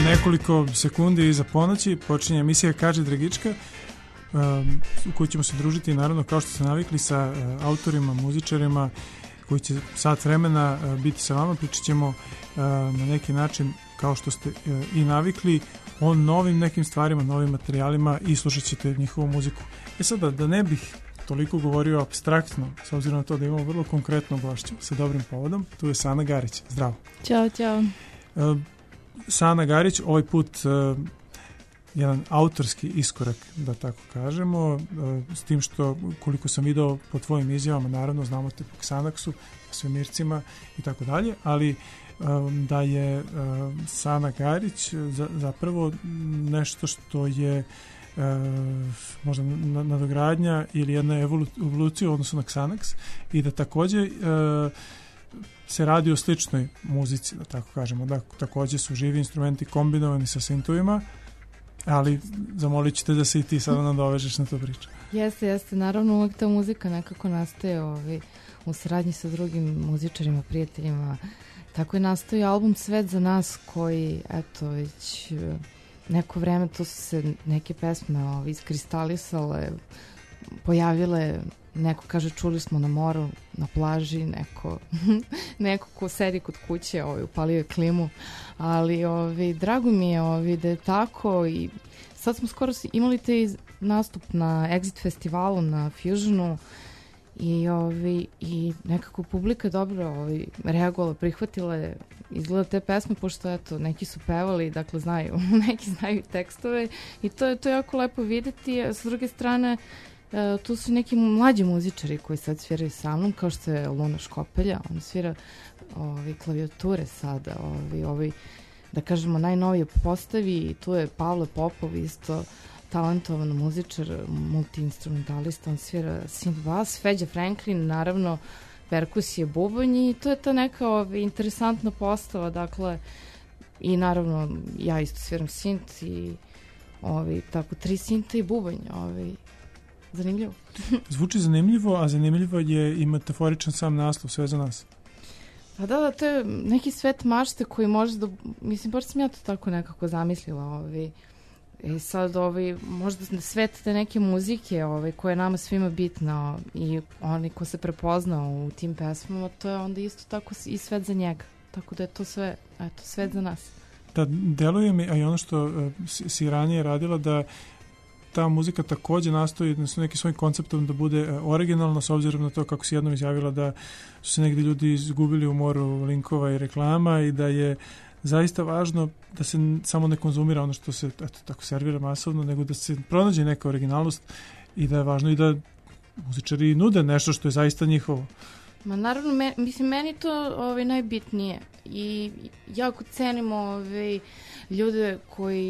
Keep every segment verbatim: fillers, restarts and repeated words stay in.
nekoliko sekundi iza ponoći počinje emisija Kaži Dragička, u kojoj ćemo se družiti naravno kao što ste navikli sa autorima, muzičarima koji će sat vremena biti sa vama. Pričat ćemo na neki način kao što ste i navikli o novim nekim stvarima, novim materijalima i slušat ćete njihovu muziku. E sada, da ne bih toliko govorio abstraktno, s obzirom na to da imamo vrlo konkretno gošću sa dobrim povodom, tu je Sana Garić. Zdravo. Ćao, ćao. Sana Garić, ovaj put jedan autorski iskorak, da tako kažemo, s tim što, koliko sam video po tvojim izjavama, naravno znamo te po Xanaxu, svemircima i tako dalje, ali da je Sana Garić zapravo nešto što je možda nadogradnja ili jedna evolucija u odnosu na Xanax i da takođe se radi o sličnoj muzici, da tako kažemo, da takođe su živi instrumenti kombinovani sa sintovima, ali zamolit ćete da se i ti sada nadovežeš na to priču. Jeste, jeste, naravno uvek ta muzika nekako nastaje ovi, u saradnji sa drugim muzičarima, prijateljima. Tako je nastao album Svet za nas koji, eto, već neko vreme to su se neke pesme ovi, iskristalisale, pojavile, neko kaže čuli smo na moru, na plaži, neko, neko ko sedi kod kuće, ovi, upalio je klimu, ali ovi, drago mi je ovi, da je tako i sad smo skoro imali te nastup na Exit festivalu, na Fusionu i, ovi, i nekako publika dobro ovi, reagovala, prihvatila je izgleda te pesme, pošto eto, neki su pevali, dakle znaju, neki znaju tekstove i to je, to je jako lepo videti, a sa druge strane Uh, tu su neki mlađi muzičari koji sad sviraju sa mnom, kao što je Luna Škopelja, on svira ovi, klavijature sada, ovi, ovi, da kažemo, najnovije postavi i tu je Pavle Popov, isto talentovan muzičar, multi-instrumentalista, on svira synth bass, Feđa Franklin, naravno, perkusije, bubanj i to je ta neka ovi, interesantna postava, dakle, i naravno, ja isto sviram synth i ovi, tako, tri synta i bubanj, ovi, zanimljivo. Zvuči zanimljivo, a zanimljivo je i metaforičan sam naslov, Sve za nas. Pa da, da, to je neki svet mašte koji može da, mislim, baš sam ja to tako nekako zamislila, ovi, i sad, ovi, možda svet te neke muzike, ovi, koja je nama svima bitna i oni ko se prepoznao u tim pesmama, to je onda isto tako i svet za njega, tako da je to sve, eto, svet za nas. Da, deluje mi, a i ono što uh, si ranije radila, da ta muzika takođe nastoji na nekim svojim konceptom da bude originalna, s obzirom na to kako si jednom izjavila da su se negdje ljudi izgubili u moru linkova i reklama i da je zaista važno da se samo ne konzumira ono što se eto, tako servira masovno, nego da se pronađe neka originalnost i da je važno i da muzičari nude nešto što je zaista njihovo. Ma naravno, me, mislim, meni to ovaj, najbitnije i jako cenimo ovaj, ljude koji,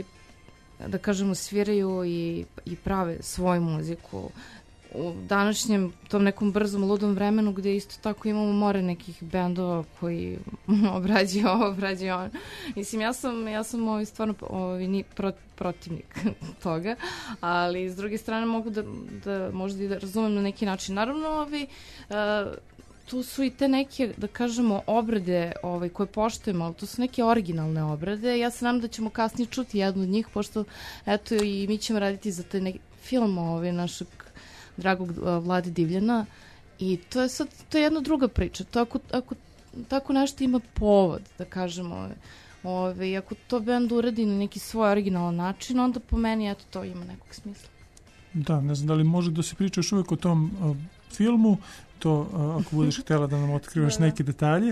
da kažemo, sviraju i, i prave svoju muziku u današnjem tom nekom brzom, ludom vremenu gde isto tako imamo more nekih bendova koji obrađuju ovo, obrađuju ono. Mislim, ja sam, ja sam ovaj, stvarno ovaj, ni pro, protivnik toga, ali s druge strane mogu da, da možda i da razumem na neki način. Naravno, ovaj, uh, tu su i te neke, da kažemo, obrade ovaj, koje poštujemo, ali to su neke originalne obrade. Ja se nadam da ćemo kasnije čuti jednu od njih, pošto eto i mi ćemo raditi za taj neki film ovaj, našeg dragog uh, Vlade Divljana i to je sad, to je jedna druga priča. To ako, ako tako nešto ima povod, da kažemo, ovaj, ako to bend uradi na neki svoj originalan način, onda po meni eto to ima nekog smisla. Da, ne znam da li može da se priča još uvijek o tom uh, filmu, to uh, ako budeš htjela da nam otkrivaš da, da. neke detalje,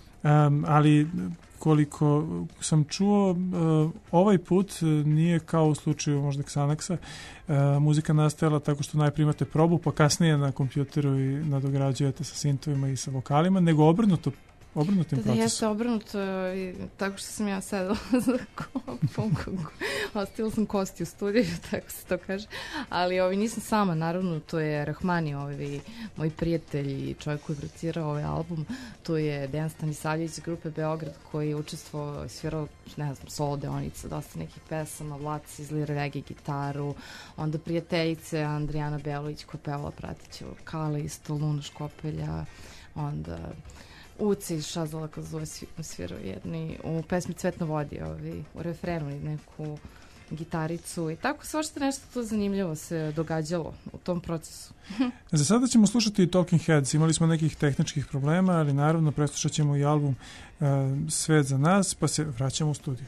um, ali koliko sam čuo, uh, ovaj put nije kao u slučaju možda Xanaxa, uh, muzika nastajala tako što najprije imate probu, pa kasnije na kompjuteru i nadograđujete sa sintovima i sa vokalima, nego obrnuto, obrnutim da, procesom. Da, jeste obrnuto, i tako što sam ja sedela za kopom, ostavila sam kosti u studiju, tako se to kaže, ali ovi, nisam sama, naravno, to je Rahmani, ovi, moj prijatelj i čovjek koji je producirao ovaj album, to je Dejan Stanisavljević iz grupe Beograd koji je učestvovao, svirao, ne znam, solo deonica, dosta nekih pesama, Vlac izlira reggae gitaru, onda prijateljice Andrijana Belović koja pevala pratiće vokale, isto Luna Škopelja, onda Uci iz Šazala Kazuva svirao jedni, u pesmi Cvet na vodi, ovi, u refrenu i neku gitaricu i tako svašta nešto to zanimljivo se događalo u tom procesu. Za sada ćemo slušati Talking Heads, imali smo nekih tehničkih problema, ali naravno preslušat ćemo i album uh, Svet za nas, pa se vraćamo u studiju.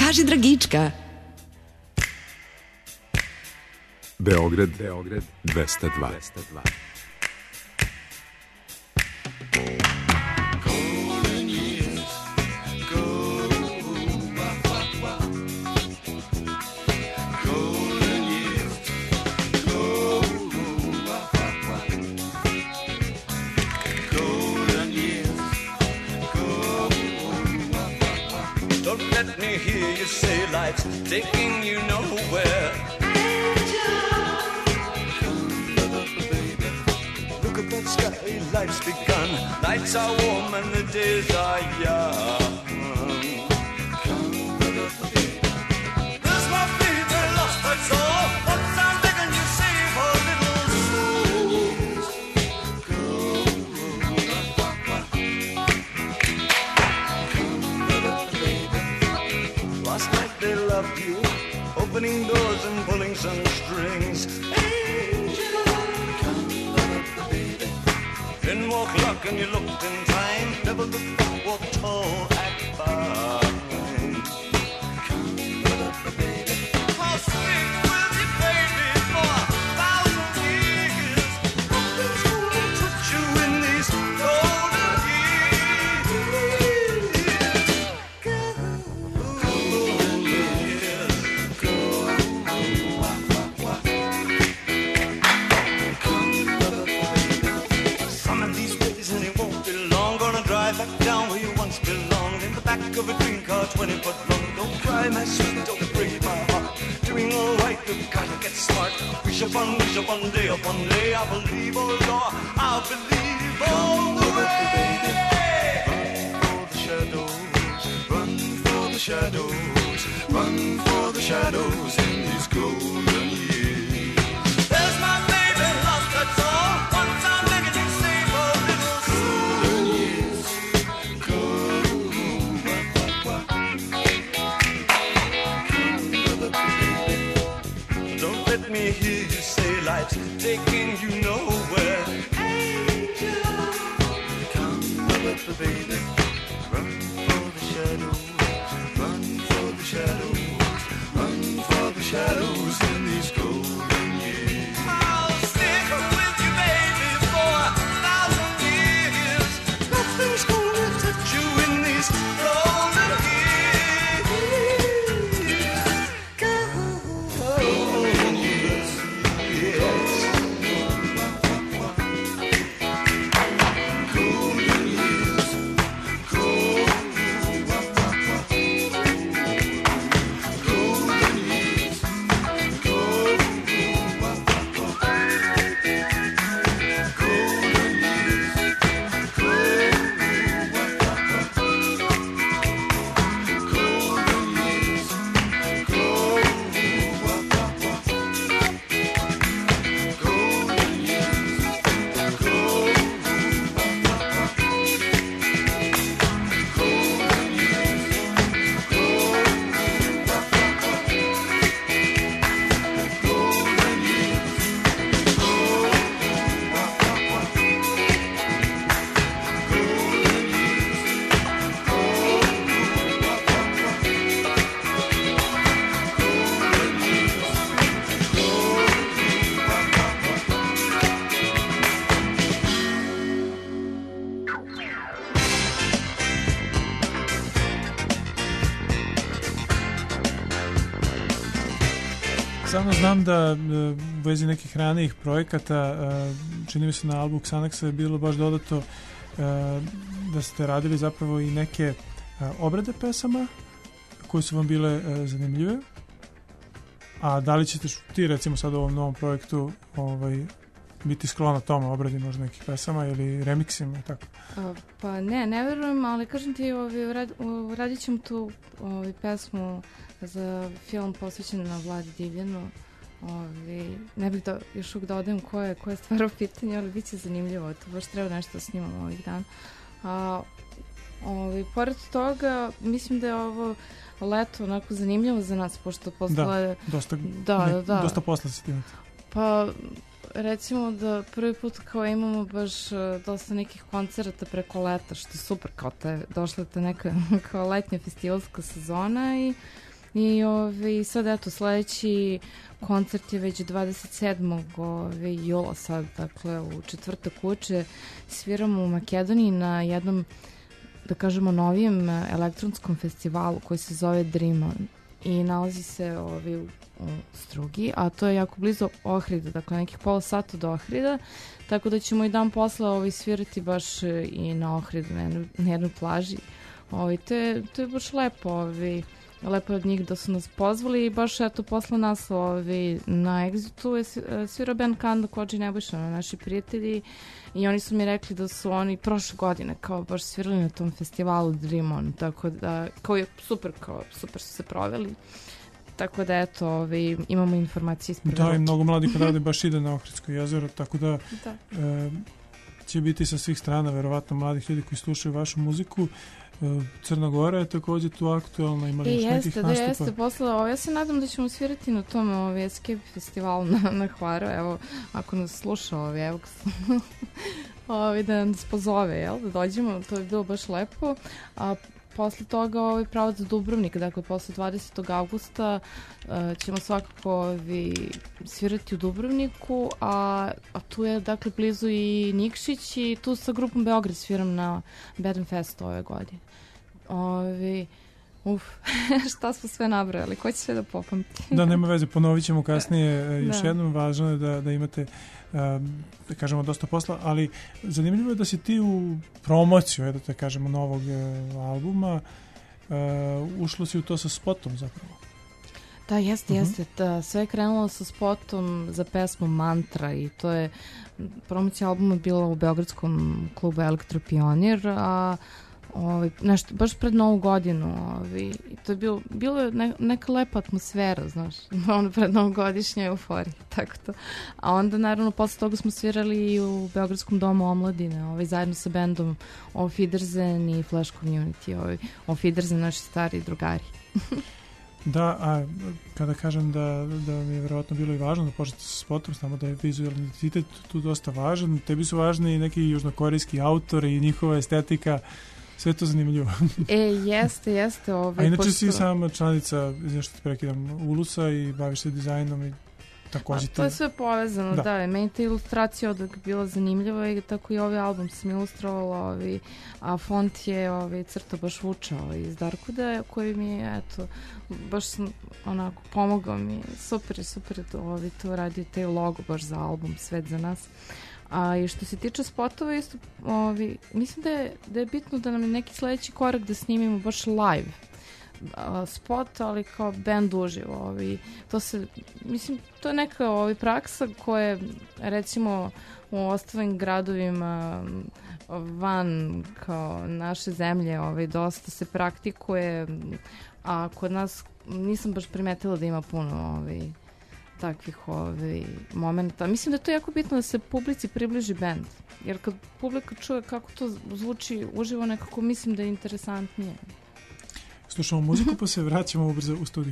Kaži Dragička. Beograd, Beograd dvesta dva. Let me hear you say life's taking you nowhere. Angel, come baby. Look at that sky, life's begun. Nights are warm and the days are young. Come baby. There's my baby lost her soul. Once I'm begging you save her little soul. Last night they loved you, opening doors and pulling some strings. Angel, come up, baby. Then walk luck and you looked in time. Never looked back, walk tall, act fine. Come up, baby. I'll stick with you, baby, for a thousand years. Nothing's gonna touch you in these golden years. Back down where you once belonged, in the back of a dream car, twenty foot long. Don't cry, my sweet, don't break my heart. Doing all right, we've got to get smart. We shall one, we shall one day, up one day. I believe, oh Lord, I believe all the way. Run for the shadows, run for the shadows, run for the shadows in these golden years. There's my baby, lost her soul. Once I'm begging you, save her little soul. Don't let me hear you say life's taking you nowhere. Angel, come up, baby. Run for the shadows, run for the shadows, run for the shadows in these golden years. I'll stick with you, baby, for a thousand years. Nothing's gonna touch you in these golden years. Golden years, yes. Golden years, golden, golden years, Samo znam da u vezi nekih ranijih projekata, čini mi se na albumu Xanaxa je bilo baš dodato da ste radili zapravo i neke obrade pesama koje su vam bile zanimljive. A da li ćete ti recimo sad u ovom novom projektu ovaj, biti sklona tome, obradi možda nekih pesama ili remiksima, tako? Pa ne, ne verujem, ali kažem ti, ovaj, rad, radit ćemo tu ovaj, pesmu za film posvećen na Vladi Divljanu. Ovaj, ne bih da, još uvijek da odem koje, koje je stvar u pitanju, ali bit će zanimljivo, to baš treba nešto da snimamo ovih dana. A, ovaj, pored toga, mislim da je ovo leto onako zanimljivo za nas, pošto posle... Da, dosta, da, ne, da. dosta posla se timate. Pa, recimo da prvi put kao imamo baš dosta nekih koncerata preko leta, što je super, kao te, došla te neka kao letnja festivalska sezona i I ovaj, sad eto, sledeći koncert je već dvadeset sedmog jula sad, dakle u četvrtak uče sviramo u Makedoniji na jednom, da kažemo, novijem elektronskom festivalu koji se zove Dream On i nalazi se ovaj, u, u Strugi, a to je jako blizu Ohrida, dakle nekih pola sata do Ohrida, tako da ćemo i dan posle ovaj, svirati baš i na Ohridu, na jednoj, na jednoj plaži. Ovaj, to, je, to je baš lepo, ovaj, lepo od njih da su nas pozvali i baš eto posle nas ovaj, na Exitu je svirao band Kanda Kođi Nebojša, naši prijatelji, i oni su mi rekli da su oni prošle godine kao baš svirali na tom festivalu Dream On, tako da kao je super, kao super su se proveli. Tako da eto, ovaj, imamo informacije iz prve Da, ruke. i mnogo mladih kad rade baš ide na Ohridsko jezero, tako da, da. E, će biti sa svih strana verovatno mladih ljudi koji slušaju vašu muziku. Crna Gora je također tu aktualna, imali još nekih jeste, nastupa. Da, jeste, posle ovo, ja se nadam da ćemo svirati na tom ovaj, Escape festivalu na, na Hvaru, evo, ako nas sluša, ovaj, evo, ovaj, da nas pozove, jel, da dođemo, to je bilo baš lepo, a posle toga ovaj, pravac za Dubrovnik, dakle, posle dvadesetog avgusta uh, ćemo svakako ovaj, svirati u Dubrovniku, a, a tu je, dakle, blizu i Nikšić i tu sa grupom Beograd sviram na Beden Festu ove godine. Ovi, uf, šta smo sve nabrojali, ko će sve da popamti? Da, nema veze, ponovit ćemo kasnije još da. jednom, važno je da, da imate um, da kažemo dosta posla, ali zanimljivo je da si ti u promociju, da te kažemo, novog uh, albuma uh, ušlo si u to sa spotom zapravo. Da, jeste, uh-huh. jeste. Da, sve je krenulo sa spotom za pesmu Mantra i to je promocija albuma bila u beogradskom klubu Elektropionir, a ovaj, nešto, baš pred Novu godinu ovaj, i to je bilo, bilo je ne, neka lepa atmosfera, znaš, ono pred novogodišnje euforije, tako to. A onda naravno posle toga smo svirali i u Beogradskom domu omladine, ovaj, zajedno sa bendom Auf Wiedersehen i Flash Community, ovaj, Auf Wiedersehen, naši stari drugari. Da, a kada kažem da, da mi je verovatno bilo i važno da počnete sa spotom, znamo da je vizualni identitet tu dosta važan, tebi su važni i neki južnokorejski autori i njihova estetika, sve to zanimljivo. E, jeste, jeste. Ove, a inače pošto... si sama članica, izvim što te prekidam, Ulusa i baviš se dizajnom i također... To je sve povezano, da. da meni ta ilustracija od bila zanimljiva i tako i ovaj album sam ilustrovala, ovi, a font je ovi, crta baš Vuča ovi, iz Darkuda, koji mi je, eto, baš sam onako pomogao mi, super, super ovi, to radio taj logo baš za album Svet za nas. A i što se tiče spotova, isto, ovi, mislim da je, da je bitno da nam je neki sledeći korak da snimimo baš live a, spot, ali kao band uživo. Ovi, to se, mislim, to je neka ovi, praksa koja recimo u ostalim gradovima van kao naše zemlje ovi, dosta se praktikuje, a kod nas nisam baš primetila da ima puno ovi, takvih ovaj, momenta. Mislim da je to jako bitno da se publici približi band. Jer kad publika čuje kako to zvuči uživo, nekako mislim da je interesantnije. Slušamo muziku pa se vraćamo ubrzo u studiju.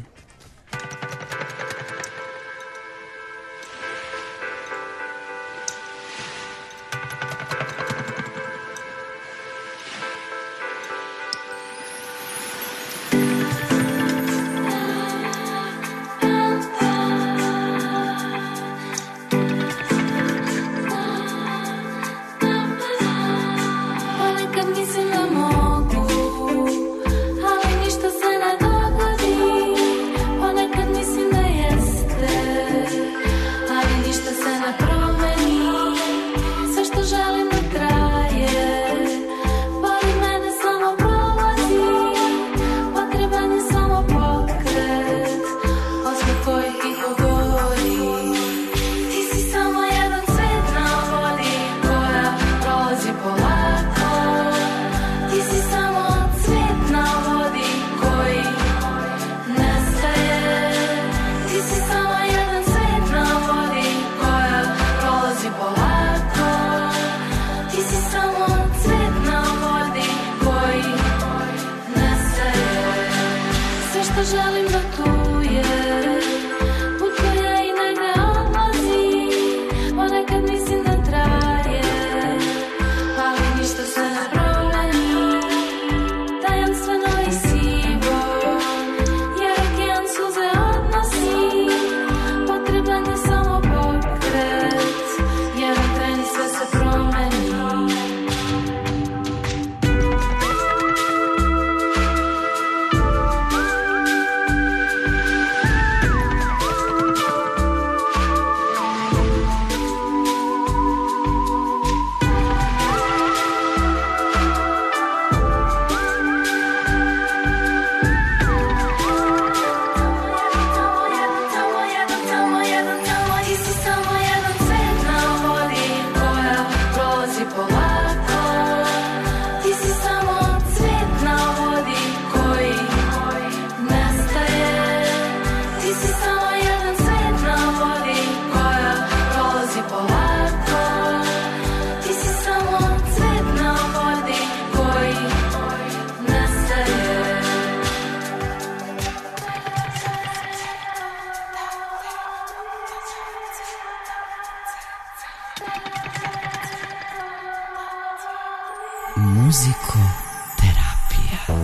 Tajem sve novi sivo, jer okean Muzikoterapija.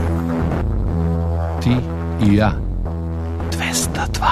Ti i ja. dvesta dva.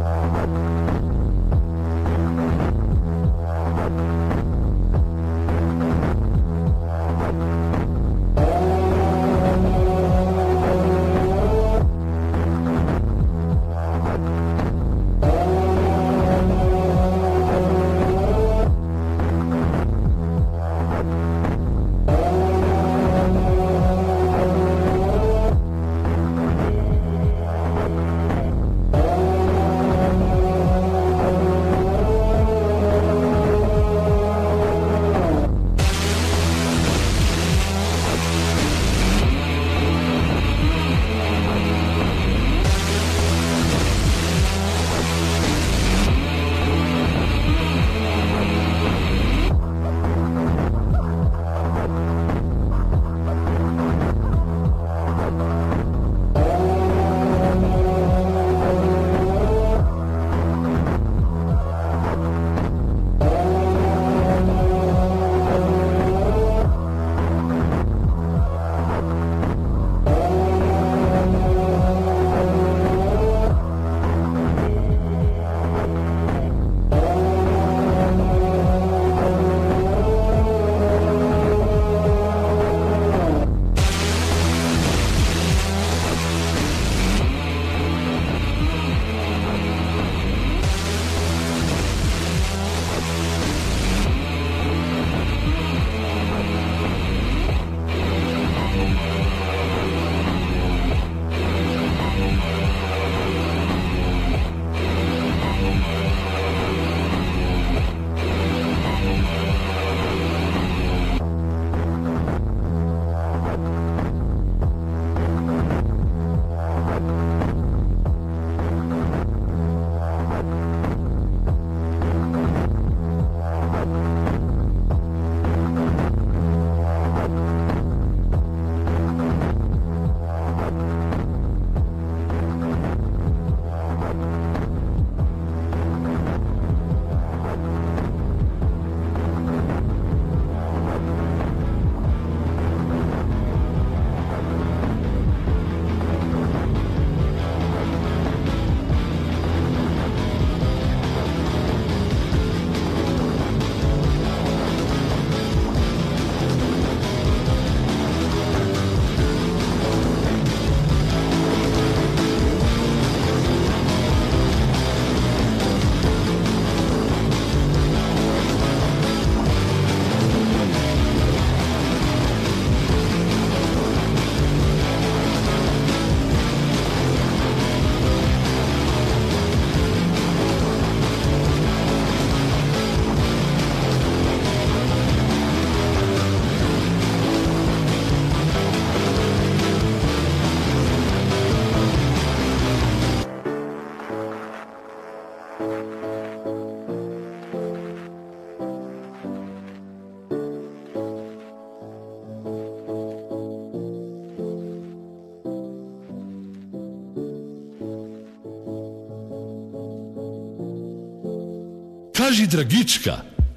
Kaži, Dragička.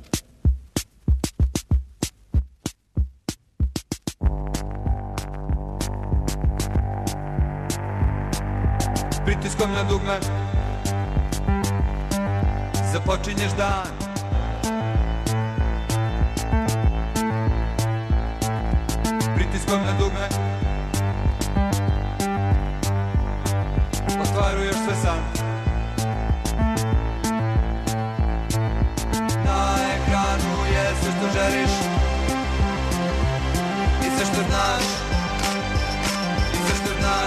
Pritiskom na dugme započinješ dan. Pritiskom na dugme ostvaruješ sve sam. Sve što želiš i sve što znaš i sve što znaš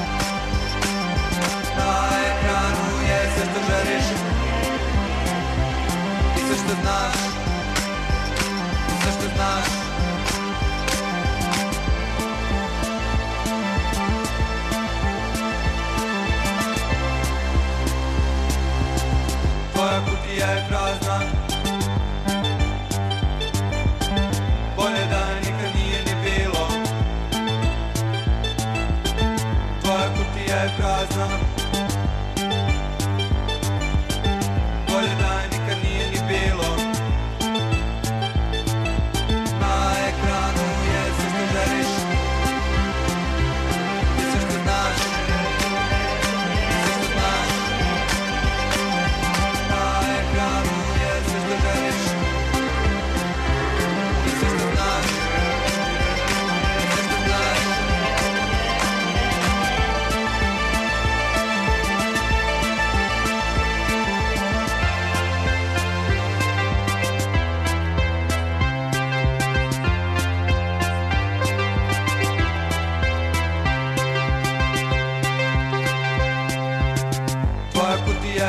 na ekranu je sve što želiš i sve što znaš i sve što znaš tvoja kutija je prazna. Bolje da nikad nije ni bilo. Tvoja kutija je prazna. Bolje da nikad nije ni bilo. Na ekranu je sve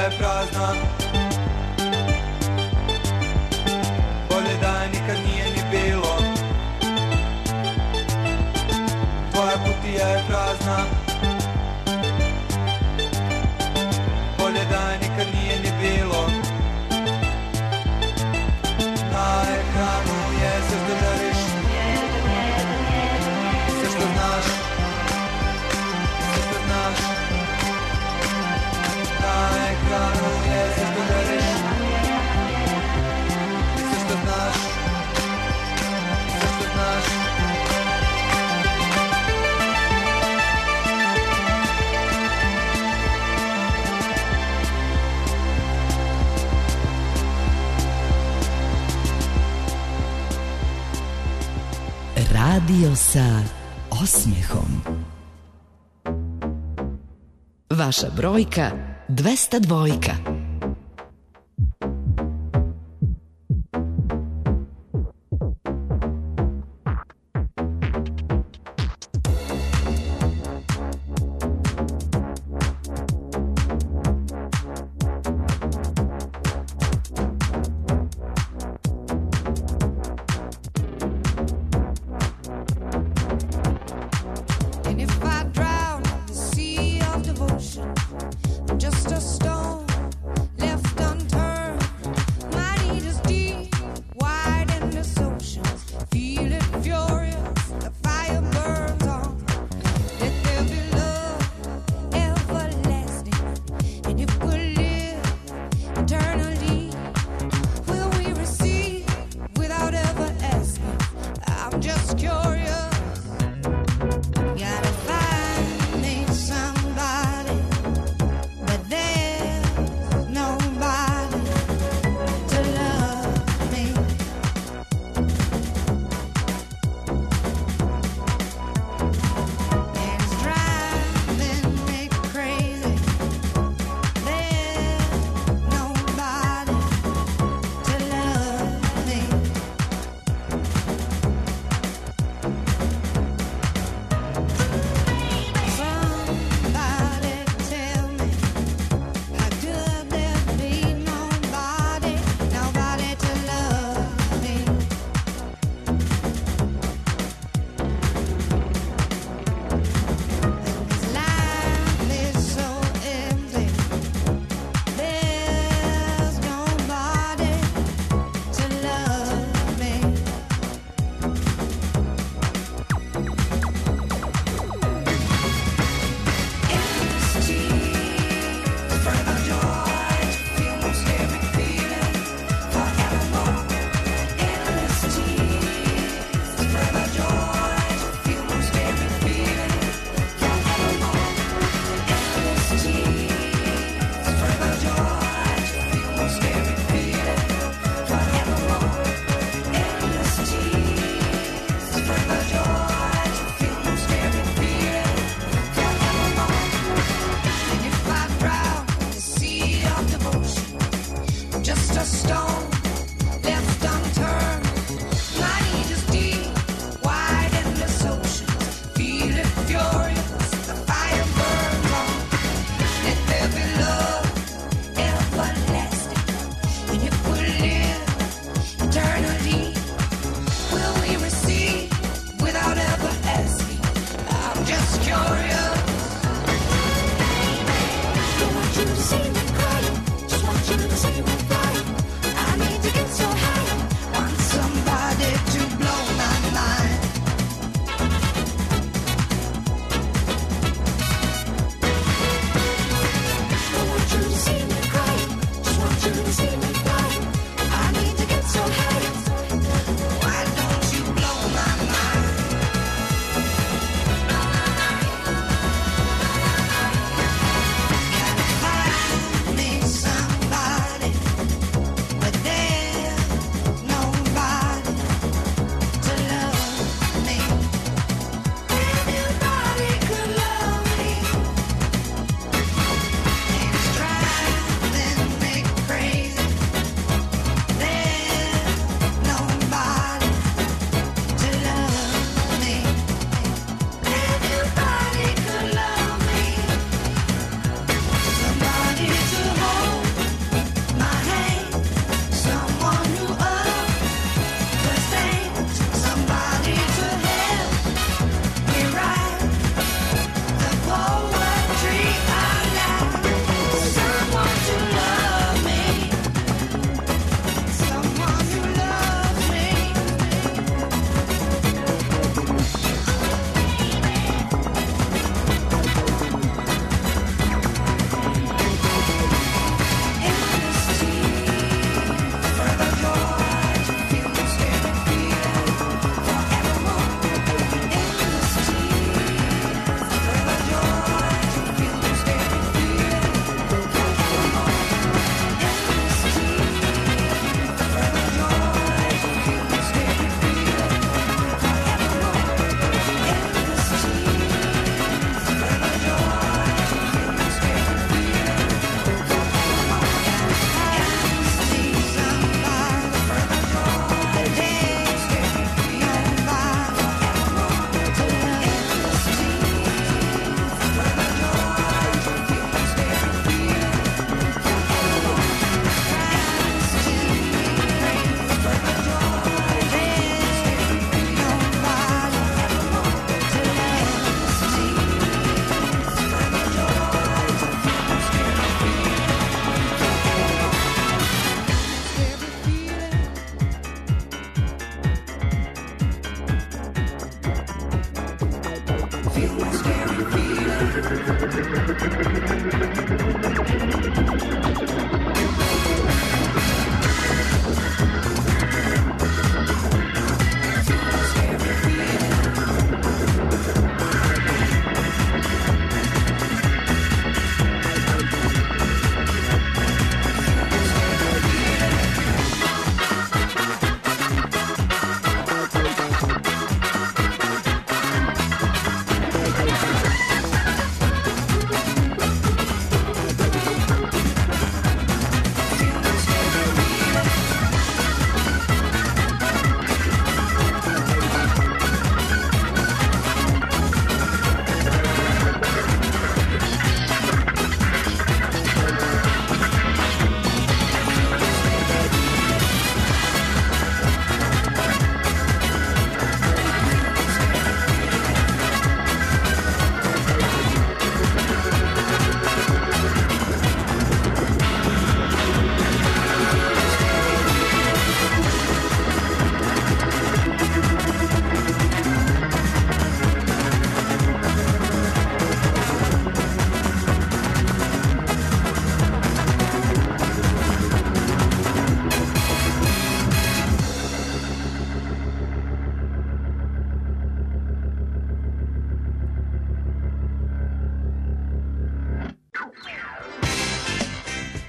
je prazna. Bolje da je nikad nije ni bilo. Tvoja kutija je prazna. Bolje da je nikad nije ni bilo. Na ekranu je sve što želiš, sve što znaš, sve što znaš. Na ekranu je sve što želiš, sve što znaš, sve što znaš. Radio sa osmjehom. Vaša brojka dvesta dvojka. Just a stone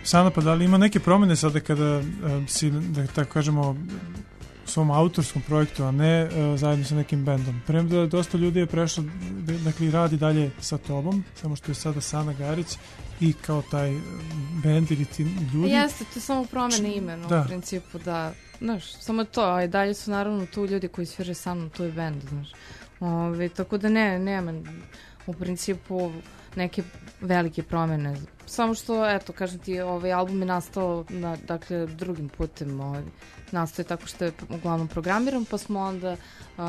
Sana, pa da li ima neke promene sada kada uh, si, da tako kažemo, u svom autorskom projektu, a ne uh, zajedno sa nekim bendom? Prema da dosta ljudi je prešlo, dakle, radi dalje sa tobom, samo što je sada Sana Garić i kao taj bend ili ti ljudi. Jeste, to je samo promene imena, da. U principu, da, znaš, samo to, a i dalje su naravno tu ljudi koji sviraju sa mnom, tu je bend, znaš. Ove, tako da ne, nema u principu neke velike promene. Samo što, eto, kažem ti, ovaj album je nastao na, dakle, drugim putem. Ovaj, nastao je tako što je uglavnom programiran, pa smo onda uh,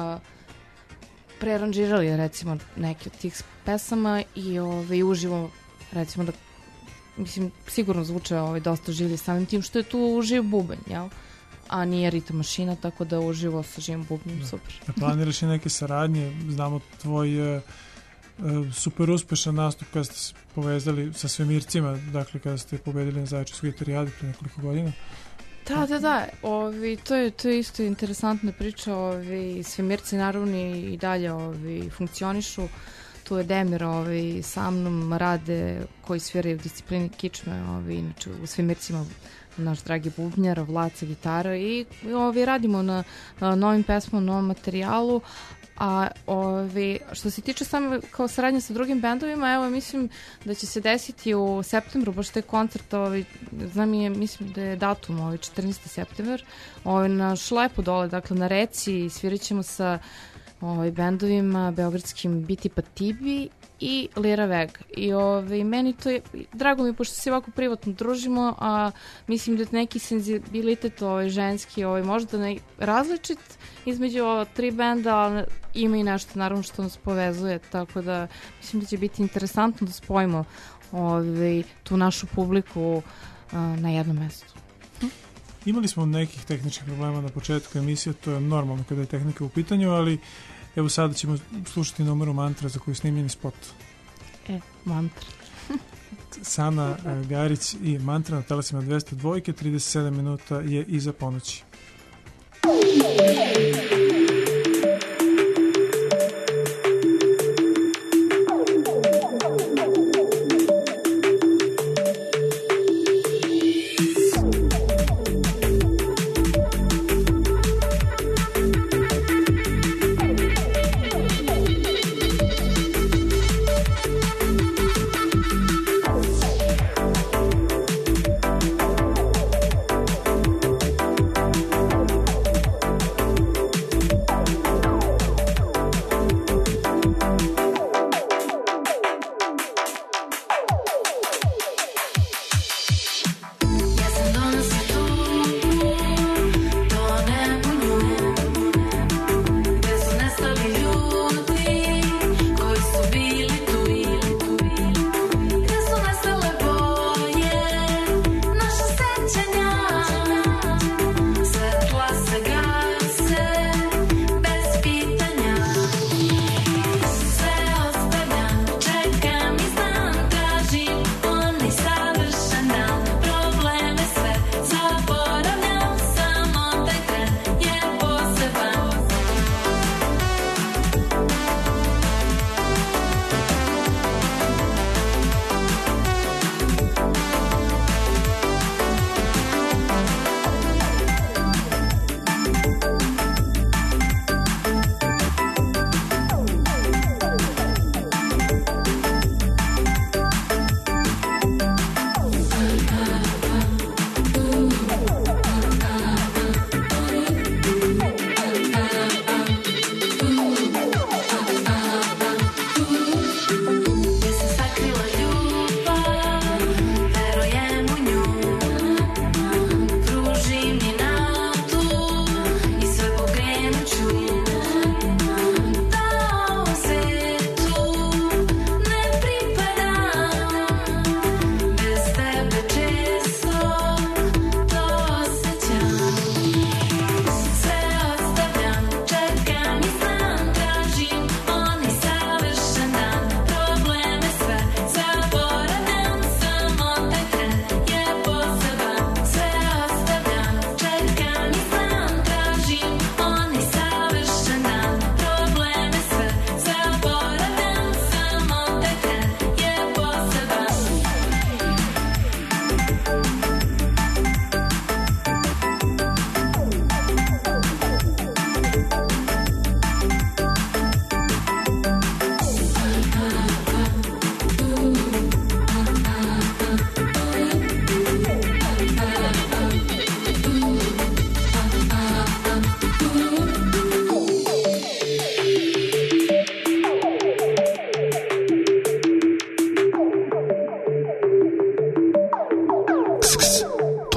prearanžirali, recimo, neke od tih pesama i ovaj, uživo, recimo da, mislim, sigurno zvuče ovaj, dosta življe samim tim što je tu živ bubanj, jel? A nije ritam mašina, tako da uživo sa živim bubnjem, da. Super. Da planiraš i neke saradnje, znamo tvoj uh, super uspešan nastup kada ste se povezali sa svemircima, dakle kada ste pobedili na Zaječarskoj gitarijadi pre nekoliko godina. Da, da, da, ovi, to, je, to je isto interesantna priča, ovi, svemirci naravno i dalje ovi, funkcionišu, tu je Demir ovi, sa mnom rade koji sviraju u disciplini kičme, ovi, inače u svemircima naš dragi bubnjar, Vlaca gitara i ovi, radimo na, na novim pesmama, novom materijalu. A ovi, što se tiče samo kao saradnje sa drugim bendovima, evo mislim da će se desiti u septembru, baš taj koncert, ovi, znam je, mislim da je datum ovi, četrnaesti septembar, ovi, na Šlepu dole, dakle na reci, svirat ćemo sa ovi, bendovima beogradskim Biti pa Tibi i Lira Vega. I ovi, meni to je, drago mi pošto se ovako privatno družimo, a mislim da je neki senzibilitet ovaj, ženski, ovaj, možda ne, različit između ova tri benda, ali ima i nešto naravno što nas povezuje, tako da mislim da će biti interesantno da spojimo ovaj, tu našu publiku a, na jednom mestu. Hm? Imali smo nekih tehničkih problema na početku emisije, to je normalno kada je tehnika u pitanju, ali evo sada ćemo slušati numeru Mantra za koju je snimljeni spot. E, Mantra. Sana Garić i Mantra na talasima dvesta dva, trideset sedam minuta je iza ponoći.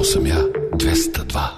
sam ja dvesta dva.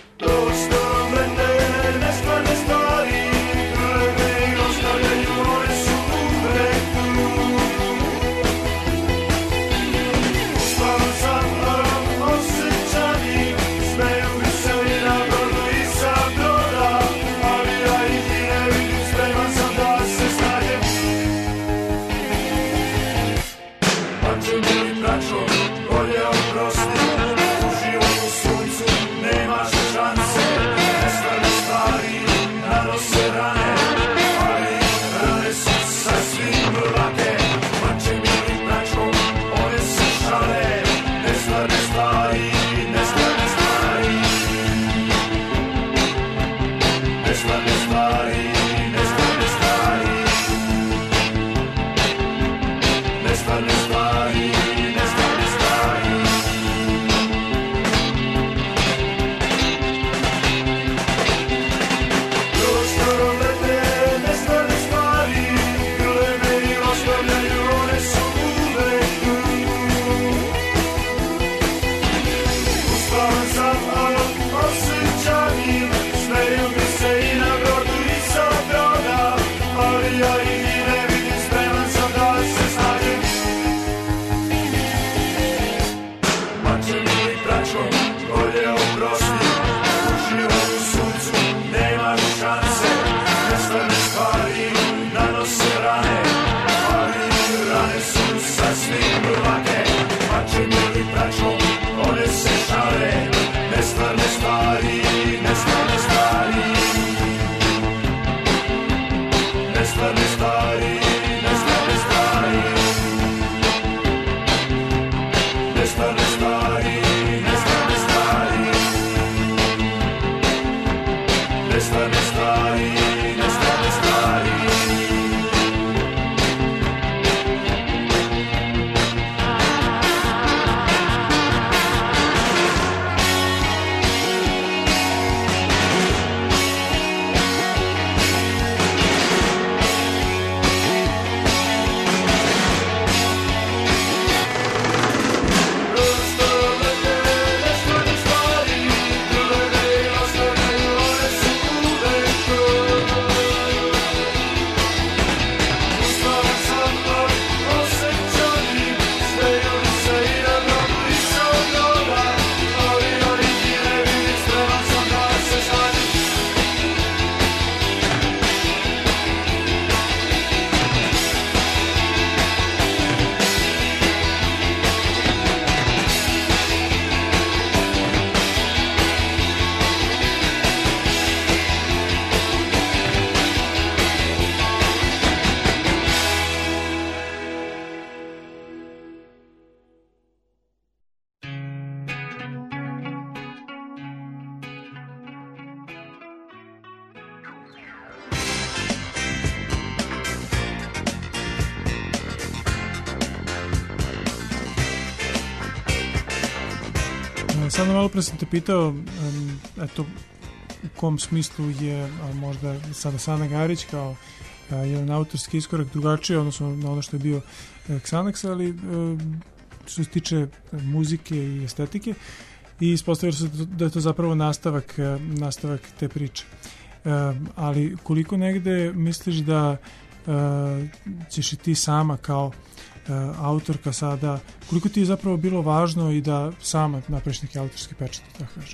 Sada malo pre sam te pitao, um, eto, u kom smislu je a, možda sada Sana Garić kao a, jedan autorski iskorak drugačiji, odnosno na ono što je bio e, Xanax, ali um, što se tiče muzike i estetike, i ispostavilo se da je to zapravo nastavak, nastavak te priče. Um, ali koliko negde misliš da uh, ćeš i ti sama kao Uh, autorka sada, koliko ti je zapravo bilo važno i da sama napraviš neki autorski pečat, tako kažem?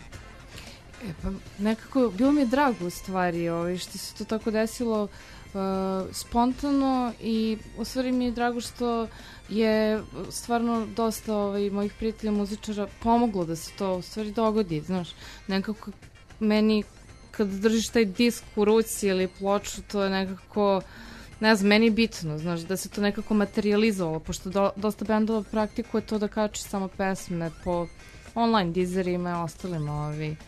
E, pa nekako, bilo mi je drago u stvari ovaj, što se to tako desilo uh, spontano, i u stvari mi je drago što je stvarno dosta ovaj, mojih prijatelja muzičara pomoglo da se to u stvari dogodi, znaš, nekako meni kad držiš taj disk u ruci ili ploču, to je nekako, ne znam, meni je bitno, znaš, da se to nekako materializovalo, pošto do, dosta bendova praktikuje to da kači samo pesme po online dizerima i ostalim ovi,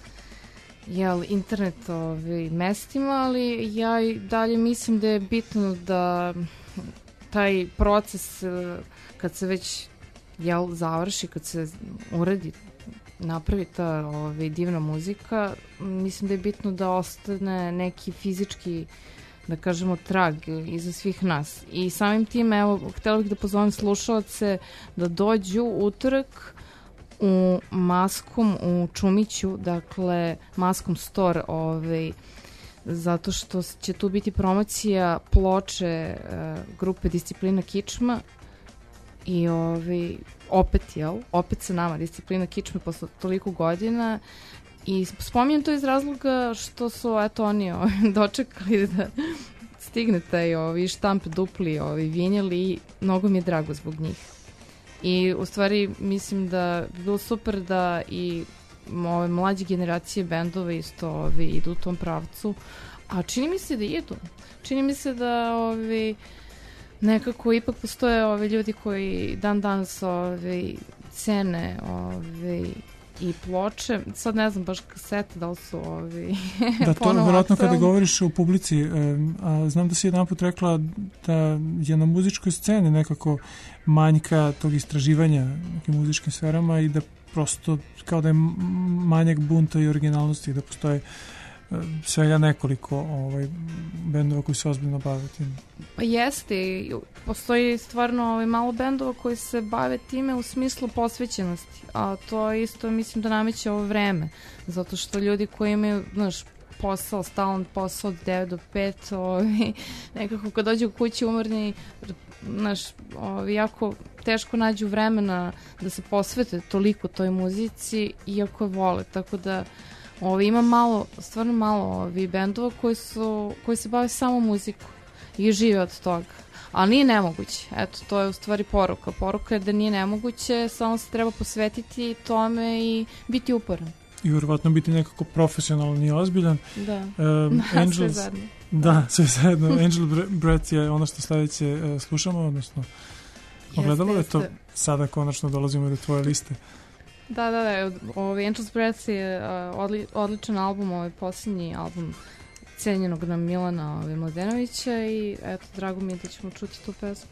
jel, internet ovi mestima, ali ja i dalje mislim da je bitno da taj proces kad se već, jel, završi, kad se uredi, napravi ta ovi, divna muzika, mislim da je bitno da ostane neki fizički, da kažemo, trag iza svih nas. I samim tim, evo, htjela bih da pozovem slušalce da dođu utorak u Maskom, u Čumiću, dakle Maskom Store, ovaj, zato što će tu biti promocija ploče uh, grupe Disciplina Kičma i ovaj, opet, jel, opet sa nama Disciplina Kičma posle toliko godina. I spominjem to iz razloga što su, eto, oni ovaj, dočekali da stigne taj ovaj, štamp dupli ovaj, vinjel i mnogo mi je drago zbog njih. I u stvari mislim da bi bilo super da i ove mlađe generacije bendova isto ovaj, idu u tom pravcu, a čini mi se da idu. Čini mi se da ovaj, nekako ipak postoje ovaj, ljudi koji dan danas ovaj, cene ovaj, i ploče. Sad ne znam baš kasete da li su ovi da, to verovatno kada govoriš o publici, a znam da si jedan put rekla da je na muzičkoj sceni nekako manjka tog istraživanja nekim muzičkim sferama i da prosto kao da je manjak bunta i originalnosti, da postoje svega nekoliko ovaj, bendova koji se ozbiljno bave tim. Pa jeste, postoji stvarno ovaj, malo bendova koji se bave time u smislu posvećenosti, a to isto mislim da nameće ovo vreme, zato što ljudi koji imaju, znaš, posao, stalan posao od devet do pet, ovaj, nekako kad dođu u kući umorni, znaš, ovaj, jako teško nađu vremena da se posvete toliko toj muzici, iako je vole, tako da Ovi, ima malo, stvarno malo ovi bendova koji, su, koji se bave samo muziku i žive od toga. Ali nije nemoguće. Eto, to je u stvari poruka. Poruka je da nije nemoguće, samo se treba posvetiti tome i biti uporan. I vjerovatno biti nekako profesionalan i ozbiljan. Da, um, da Angels, sve zajedno. Da, da, sve zajedno. Angel Breath je ono što sledeće uh, slušamo, odnosno ogledalo je to. Sada konačno dolazimo do tvoje liste. Da, da, da, ovaj Angels Breath je uh, odli, odličan album, ovaj posljednji album cenjenog nam Milana ovaj, Mladenovića i eto, drago mi je da ćemo čuti tu pesmu.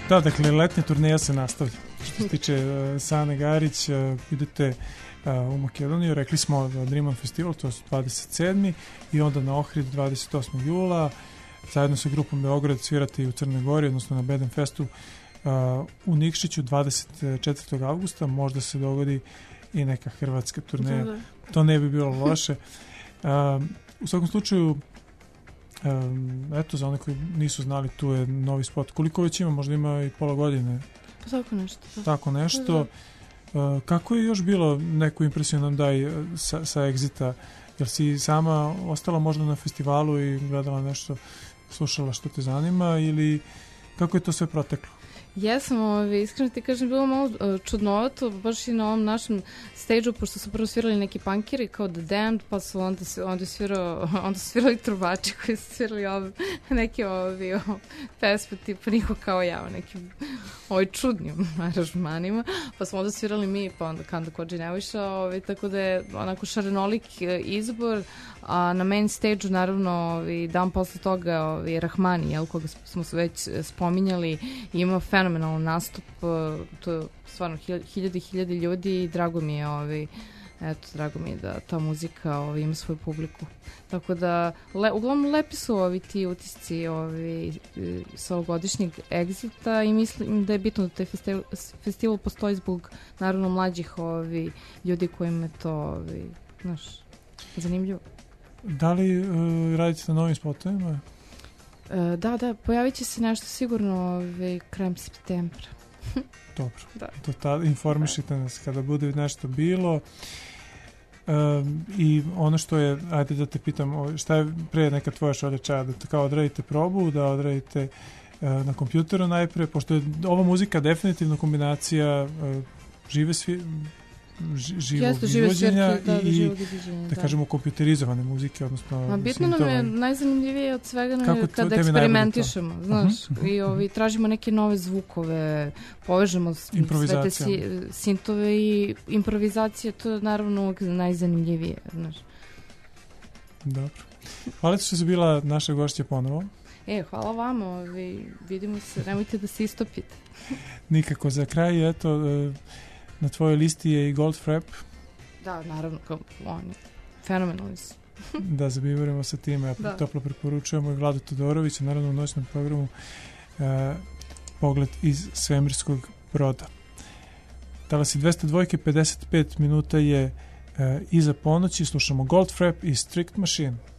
Da, dakle, letnja turneja se nastavlja. Što se tiče uh, Sane Garić, uh, idete uh, u Makedoniju, rekli smo Dream On Festival, to je dvadeset sedmi i onda na Ohrid dvadeset osmog jula, zajedno sa grupom Beograd svirate i u Crnoj Gori, odnosno na Beden Festu uh, u Nikšiću dvadeset četvrtog avgusta, možda se dogodi i neka hrvatska turneja. Da, da. To ne bi bilo loše. Uh, u svakom slučaju, um, eto, za one koji nisu znali, tu je novi spot. Koliko već ima? Možda ima i pola godine. Pa tako nešto. Da. Tako nešto. Uh, kako je još bilo, neku impresiju nam daj sa, sa Exita? Jer si sama ostala možda na festivalu i gledala nešto, slušala što te zanima, ili kako je to sve proteklo? Jesam, ovi, iskreno ti kažem, bilo malo uh, čudnovato, baš i na ovom našem stage-u, pošto su prvo svirali neki punkiri kao The Damned, pa su onda, onda, svirao, onda su svirali trubači koji su svirali ove, neke ovi, ove, pesme tipa niko kao ja, o nekim ovaj, čudnim aranžmanima, pa smo onda svirali mi, pa onda Kanda Kođi Neviša, ovaj, tako da je onako šarenolik izbor, a na main stage-u naravno ovaj, dan posle toga ovaj, Rahmani, jel, koga smo već spominjali, ima fenomenalan nastup, to je stvarno hiljade i hiljade ljudi i drago mi je ovaj, eto, drago mi je da ta muzika ovaj, ima svoju publiku. Tako da, le, uglavnom lepi su ovi ti utisci ovi, sa ovogodišnjeg Exita i mislim da je bitno da taj festival, festival postoji zbog naravno mlađih ovi, ljudi kojima je to ovi, znaš, zanimljivo. Da li uh, radite na novim spotovima? Uh, da, da, pojavit će se nešto sigurno ovaj, krajem septembra. Dobro, da. To ta, informišite da. nas kada bude nešto bilo. Um, I ono što je, ajde da te pitam, šta je pre neka tvoja šolja čaja, da kao odradite probu, da odradite uh, na kompjuteru najpre, pošto je ova muzika definitivno kombinacija uh, žive svi živog izvođenja da, i da, da kažemo kompjuterizovane muzike, odnosno a bitno nam je najzanimljivije od svega nam je kada eksperimentišemo, znaš, uh-huh. i ovi, tražimo neke nove zvukove, povežemo sve te si, sintove i improvizacije, to je naravno najzanimljivije, znaš. Dobro. Hvala ti što si bila naša gošća ponovo. E, hvala vama, vi, vidimo se, nemojte da se istopite. Nikako, za kraj, eto, na tvojoj listi je i Goldfrapp. Da, naravno, kao oni, fenomenalni su. Da, zabivarimo sa time, ja toplo preporučujemo i Vladu Todorovića, naravno u noćnom programu e, Pogled iz svemirskog broda. Talasi dvesta dva, pedeset pet minuta je e, iza ponoći, slušamo Goldfrapp i Strict Machine.